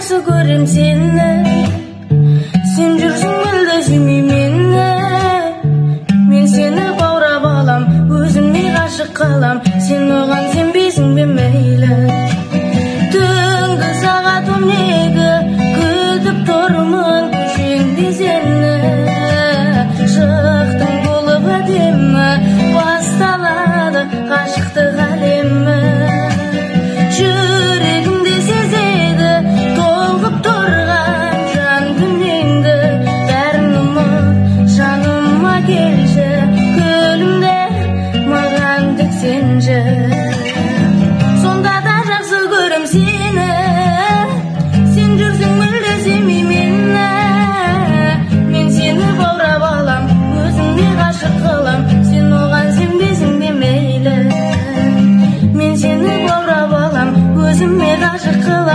жақсы көрем сені, сен жүрсің мүлде сүймей мені. Мен сені баурап алам, өзіме ғашық қалам, сен оған сенбейсің бе мейлі. Түнгі сағат 12, күтіп тұрмын көшеңде сені. Шықтың болып әдемі, басталады ғашықтық әлемі. Жүрегімде сезеді толқып тұрған жан дүниеңді. Бәрін ұмыт, жаныма келші, күлімде маған тек сенші. Сонда да жақсы көрем сені, сен жүрсің мүлде сүймей мені. Мен сені баурап алам, өзіңе ғашық қылам, сен оған сенбейсің бе мейлі. Мен сені баурап алам, өзіме ғашық қылам.